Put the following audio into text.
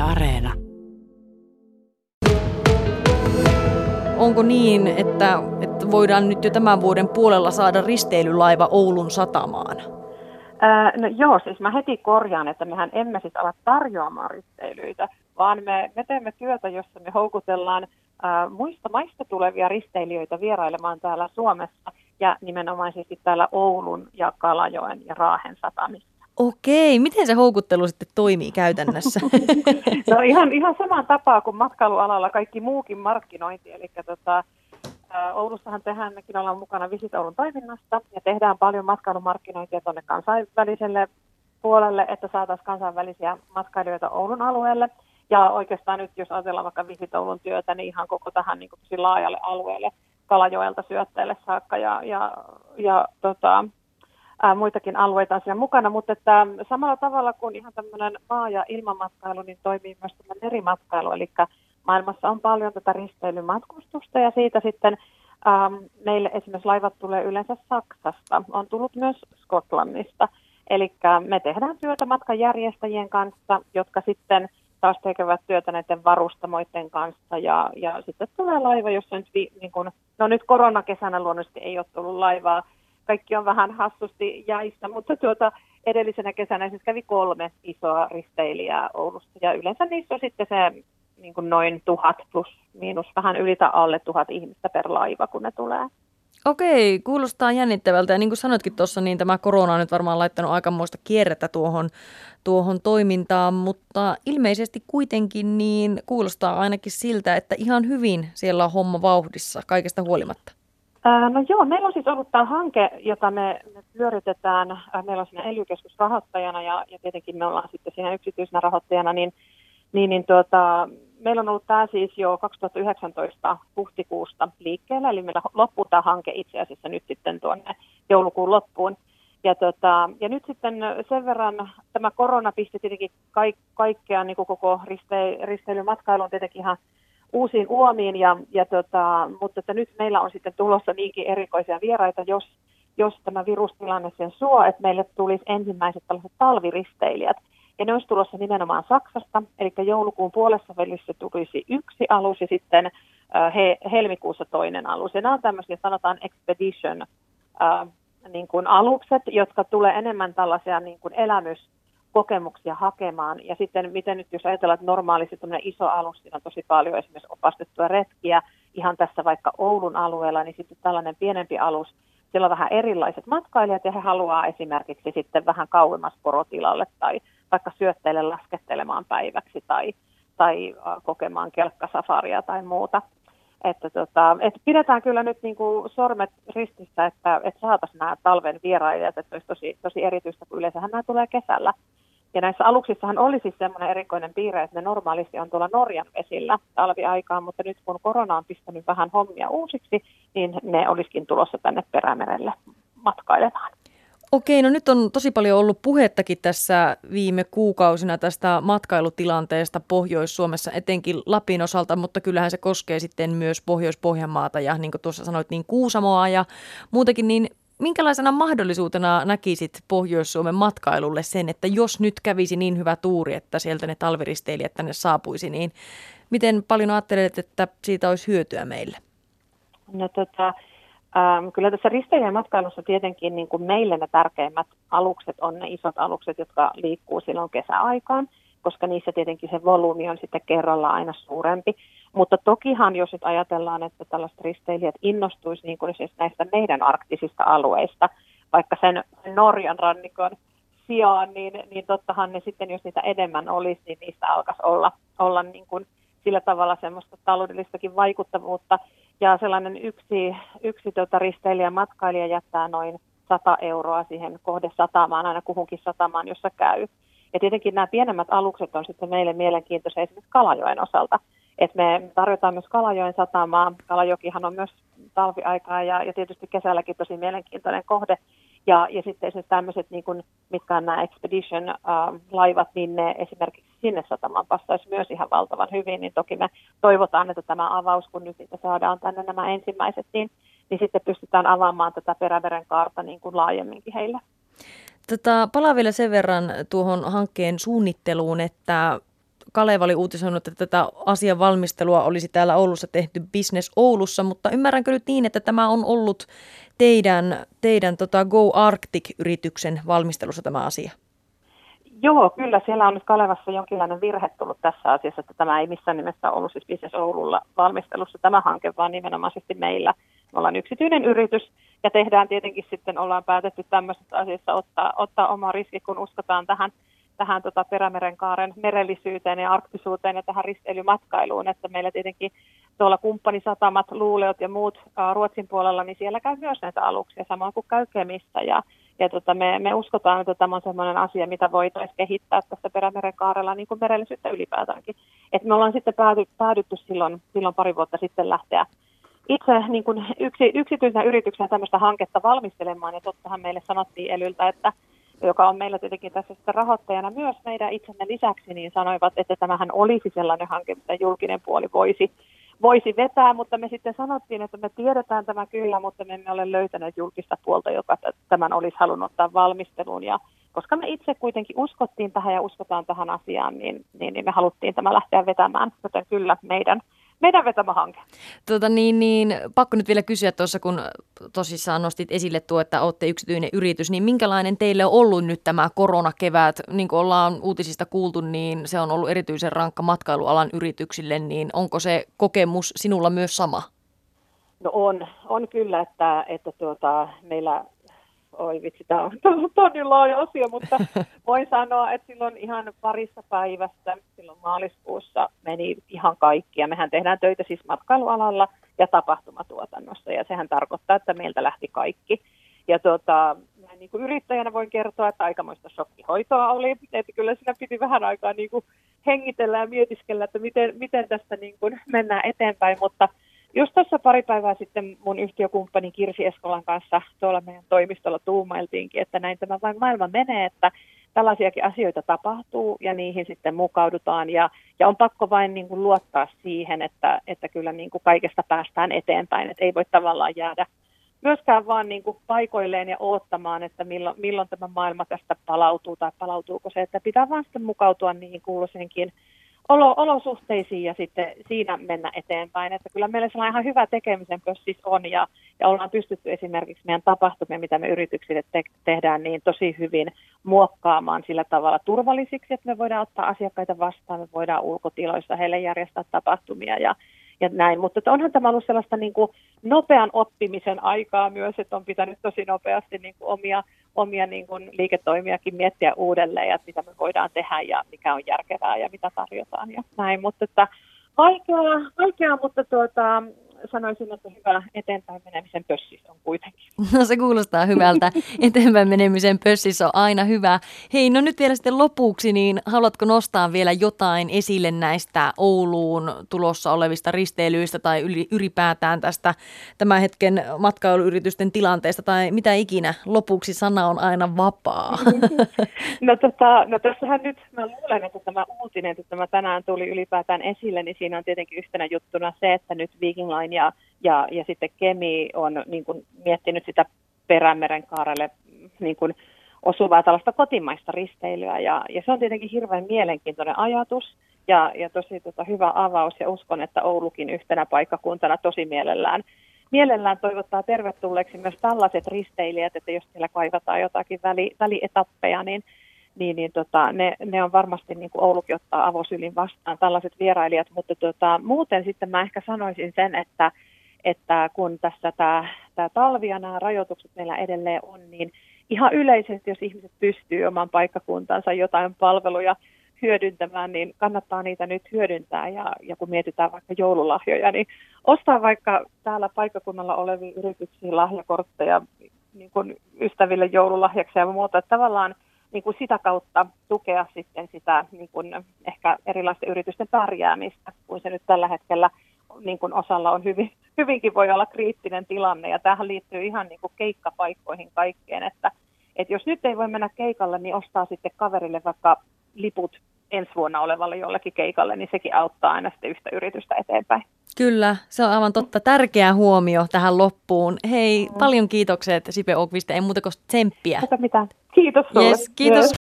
Areena. Onko niin, että voidaan nyt jo tämän vuoden puolella saada risteilylaiva Oulun satamaan? No joo, siis mä heti korjaan, että mehän emme siis ala tarjoamaan risteilyitä, vaan me teemme työtä, jossa me houkutellaan muista maista tulevia risteilijöitä vierailemaan täällä Suomessa ja nimenomaisesti täällä Oulun ja Kalajoen ja Raahen satamissa. Okei, miten se houkuttelu sitten toimii käytännössä? No ihan samaan tapaan kuin matkailualalla kaikki muukin markkinointi, eli Oulussahan mekin ollaan mukana Visit Oulun toiminnasta ja tehdään paljon matkailumarkkinointia tuonne kansainväliselle puolelle, että saataisiin kansainvälisiä matkailijoita Oulun alueelle. Ja oikeastaan nyt, jos ajatellaan vaikka Visit Oulun työtä, niin ihan koko tähän niin kuin tosi laajalle alueelle, Kalajoelta Syötteelle saakka ja muitakin alueita on siellä mukana. Mutta että samalla tavalla kuin ihan tämmöinen maa- ja ilmamatkailu, niin toimii myös tämmöinen merimatkailu, eli maailmassa on paljon tätä risteilymatkustusta ja siitä sitten meille esimerkiksi laivat tulee yleensä Saksasta, on tullut myös Skotlannista. Eli me tehdään työtä matkanjärjestäjien kanssa, jotka sitten taas tekevät työtä näiden varustamoiden kanssa ja sitten tulee laiva, jossa nyt koronakesänä luonnollisesti ei ole tullut laivaa. Kaikki on vähän hassusti jäissä, mutta edellisenä kesänä siis kävi 3 isoa risteilijää Oulusta ja yleensä niissä on sitten se niin kuin noin 1000 plus miinus vähän yli tai alle 1000 ihmistä per laiva, kun ne tulee. Okei, kuulostaa jännittävältä. Ja niin kuin sanotkin tuossa, niin tämä korona on nyt varmaan laittanut aikamoista kierrettä tuohon toimintaan, mutta ilmeisesti kuitenkin niin kuulostaa ainakin siltä, että ihan hyvin siellä on homma vauhdissa kaikesta huolimatta. No joo, meillä on siis ollut tämä hanke, jota me pyöritetään. Meillä on siinä ELY-keskus rahoittajana ja tietenkin me ollaan sitten siinä yksityisenä rahoittajana, meillä on ollut tämä siis jo 2019 huhtikuusta liikkeellä, eli meillä loppuu tämä hanke itse asiassa nyt sitten tuonne joulukuun loppuun. Ja nyt sitten sen verran tämä korona pisti tietenkin kaikkea niin kuin koko risteilymatkailu on tietenkin ihan uusiin uomiin, mutta että nyt meillä on sitten tulossa niinkin erikoisia vieraita, jos tämä virustilanne sen suo, että meille tulisi ensimmäiset tällaiset talviristeilijät. Ja ne olisi tulossa nimenomaan Saksasta, eli joulukuun puolessa välissä tulisi 1 alus ja sitten helmikuussa toinen alus. Ja nämä on tämmöisiä, sanotaan expedition niin kuin alukset, jotka tulee enemmän tällaisia niin kuin elämyskokemuksia hakemaan. Ja sitten miten nyt, jos ajatellaan, että normaalisti tämmöinen iso alus, siinä on tosi paljon esimerkiksi opastettua retkiä ihan tässä vaikka Oulun alueella, niin sitten tällainen pienempi alus, siellä on vähän erilaiset matkailijat ja he haluaa esimerkiksi sitten vähän kauemmas porotilalle tai vaikka Syötteelle laskettelemaan päiväksi tai kokemaan kelkkasafaria tai muuta. Että pidetään kyllä nyt niin kuin sormet ristissä, että saataisiin nämä talven vierailijat, että olisi tosi erityistä, kun yleensähän nämä tulee kesällä. Ja näissä aluksissahan oli siis semmoinen erikoinen piirre, että ne normaalisti on tuolla Norjan vesillä talviaikaan, mutta nyt kun korona on pistänyt vähän hommia uusiksi, niin ne olisikin tulossa tänne Perämerelle matkailemaan. Okei, no nyt on tosi paljon ollut puhettakin tässä viime kuukausina tästä matkailutilanteesta Pohjois-Suomessa, etenkin Lapin osalta, mutta kyllähän se koskee sitten myös Pohjois-Pohjanmaata ja niin kuin tuossa sanoit, niin Kuusamoa ja muutakin, niin minkälaisena mahdollisuutena näkisit Pohjois-Suomen matkailulle sen, että jos nyt kävisi niin hyvä tuuri, että sieltä ne talviristeilijät tänne saapuisi, niin miten paljon ajattelet, että siitä olisi hyötyä meille? No kyllä tässä risteilijän matkailussa tietenkin niin kuin meille ne tärkeimmät alukset on ne isot alukset, jotka liikkuu silloin kesäaikaan, koska niissä tietenkin se volyymi on sitten kerralla aina suurempi. Mutta tokihan, jos nyt ajatellaan, että tällaiset risteilijät innostuisi niin kuin siis näistä meidän arktisista alueista, vaikka sen Norjan rannikon sijaan, niin tottahan ne sitten, jos niitä enemmän olisi, niin niistä alkaisi olla niin kuin sillä tavalla semmoista taloudellistakin vaikuttavuutta. Ja sellainen yksi risteilijä matkailija jättää noin 100 euroa siihen kohdesatamaan, aina kuhunkin satamaan, jossa käy. Ja tietenkin nämä pienemmät alukset on sitten meille mielenkiintoisia esimerkiksi Kalajoen osalta. Et me tarjotaan myös Kalajoen satamaa. Kalajokihan on myös talviaikaa ja tietysti kesälläkin tosi mielenkiintoinen kohde. Ja sitten esimerkiksi tämmöiset, niin kuin, mitkä on nämä expedition-laivat, niin ne esimerkiksi sinne satamaan passaisi myös ihan valtavan hyvin. Niin toki me toivotaan, että tämä avaus, kun nyt niitä saadaan tänne nämä ensimmäiset, niin sitten pystytään avaamaan tätä Perämeren kaarta niin kuin laajemminkin heille. Palaan vielä sen verran tuohon hankkeen suunnitteluun, että Kaleva oli uutisoinut, että tätä asian valmistelua olisi täällä Oulussa tehty Business Oulussa, mutta ymmärränkö nyt niin, että tämä on ollut teidän Go Arctic-yrityksen valmistelussa tämä asia? Joo, kyllä siellä on nyt Kalevassa jonkinlainen virhe tullut tässä asiassa, että tämä ei missään nimessä ollut siis Business Oululla valmistelussa tämä hanke, vaan nimenomaisesti meillä. Me ollaan yksityinen yritys ja tehdään tietenkin sitten, ollaan päätetty tämmöisessä asiassa ottaa oma riski, kun uskotaan tähän Perämerenkaaren merellisyyteen ja arktisuuteen ja tähän risteilymatkailuun, että meillä tietenkin tuolla kumppanisatamat, Luuleot ja muut Ruotsin puolella, niin siellä käy myös näitä aluksia, samoin kuin käy Kemissä ja me uskotaan, että tämä on sellainen asia, mitä voitaisiin kehittää tässä Perämerenkaarella niin kuin merellisyyttä ylipäätäänkin. Et me ollaan sitten päädytty silloin pari vuotta sitten lähteä itse niin kuin yksityisenä yrityksenä tämmöistä hanketta valmistelemaan, ja tottahan meille sanottiin Elyltä, että joka on meillä tietenkin tässä sitten rahoittajana myös meidän itsemme lisäksi, niin sanoivat, että tämähän olisi sellainen hanke, mitä julkinen puoli voisi vetää, mutta me sitten sanottiin, että me tiedetään tämä kyllä, mutta me emme ole löytäneet julkista puolta, joka tämän olisi halunnut ottaa valmisteluun. Ja koska me itse kuitenkin uskottiin tähän ja uskotaan tähän asiaan, niin me haluttiin tämä lähteä vetämään, joten kyllä meidän vetämä hanke. Pakko nyt vielä kysyä tuossa, kun tosissaan nostit esille tuo, että olette yksityinen yritys, niin minkälainen teille on ollut nyt tämä koronakevät? Niin kuin ollaan uutisista kuultu, niin se on ollut erityisen rankka matkailualan yrityksille, niin onko se kokemus sinulla myös sama? No on kyllä, että meillä, oi vitsi, tämä on niin laaja asia, mutta voin sanoa, että silloin ihan parissa päivässä, silloin maaliskuussa meni ihan kaikki. Ja mehän tehdään töitä siis matkailualalla ja tapahtumatuotannossa, ja sehän tarkoittaa, että meiltä lähti kaikki. Ja niin kuin yrittäjänä voin kertoa, että aikamoista shokkihoitoa oli, että kyllä siinä piti vähän aikaa niin kuin hengitellä ja mietiskellä, että miten tästä niin kuin mennään eteenpäin, mutta just tuossa pari päivää sitten mun yhtiökumppani Kirsi Eskolan kanssa tuolla meidän toimistolla tuumailtiinkin, että näin tämä vain maailma menee, että tällaisiakin asioita tapahtuu ja niihin sitten mukaudutaan ja on pakko vain niin kuin luottaa siihen, että kyllä niin kuin kaikesta päästään eteenpäin, että ei voi tavallaan jäädä myöskään vaan niin kuin paikoilleen ja odottamaan, että milloin tämä maailma tästä palautuu tai palautuuko se, että pitää vaan sitten mukautua niihin kuuluisiinkin olosuhteisiin ja sitten siinä mennä eteenpäin. Että kyllä meillä sellainen ihan hyvä tekemisen pössis on ja ollaan pystytty esimerkiksi meidän tapahtumia, mitä me yrityksille tehdään, niin tosi hyvin muokkaamaan sillä tavalla turvallisiksi, että me voidaan ottaa asiakkaita vastaan, me voidaan ulkotiloissa heille järjestää tapahtumia ja näin. Mutta onhan tämä ollut sellaista niin kuin nopean oppimisen aikaa myös, että on pitänyt tosi nopeasti niin kuin omia niin kuin liiketoimiakin miettiä uudelleen, ja mitä me voidaan tehdä ja mikä on järkevää ja mitä tarjotaan ja näin. Mutta että vaikeaa, mutta sanoisin, että hyvä eteenpäin menemisen pössis on kuitenkin. No se kuulostaa hyvältä. Eteenpäin menemisen pössis on aina hyvä. Hei, no nyt vielä sitten lopuksi, niin haluatko nostaa vielä jotain esille näistä Ouluun tulossa olevista risteilyistä tai ylipäätään tästä tämän hetken matkailuyritysten tilanteesta tai mitä ikinä? Lopuksi sana on aina vapaa. No tässähän nyt mä luulen, että tämä uutinen, että tämä tänään tuli ylipäätään esille, niin siinä on tietenkin yhtenä juttuna se, että nyt Viking Line ja sitten Kemi on niin kuin miettinyt sitä Perämerenkaarelle niin kuin osuvaa tällaista kotimaista risteilyä ja se on tietenkin hirveän mielenkiintoinen ajatus ja tosi hyvä avaus ja uskon, että Oulukin yhtenä paikkakuntana tosi mielellään toivottaa tervetulleeksi myös tällaiset risteilijät, että jos siellä kaivataan jotakin välietappeja, niin ne on varmasti niin kuin Oulukin ottaa avosylin vastaan tällaiset vierailijat, mutta muuten sitten mä ehkä sanoisin sen, että kun tässä tämä talvi ja nämä rajoitukset meillä edelleen on, niin ihan yleisesti, jos ihmiset pystyy oman paikkakuntansa jotain palveluja hyödyntämään, niin kannattaa niitä nyt hyödyntää ja kun mietitään vaikka joululahjoja, niin ostaa vaikka täällä paikkakunnalla olevia yrityksiä lahjakortteja niin kuin ystäville joululahjaksi ja muuta, että tavallaan niin kuin sitä kautta tukea sitten sitä niin kuin ehkä erilaisten yritysten pärjäämistä, kun se nyt tällä hetkellä niin kuin osalla on hyvinkin voi olla kriittinen tilanne, ja tähän liittyy ihan niin kuin keikkapaikkoihin kaikkeen, että jos nyt ei voi mennä keikalle, niin ostaa sitten kaverille vaikka liput ensi vuonna olevalle jollekin keikalle, niin sekin auttaa aina sitten yhtä yritystä eteenpäin. Kyllä, se on aivan totta. Tärkeä huomio tähän loppuun. Hei, paljon kiitokset Sipe Åqvist, ei muuta kuin tsemppiä. Mitä mitään. Kiitos sulle. Yes, kiitos.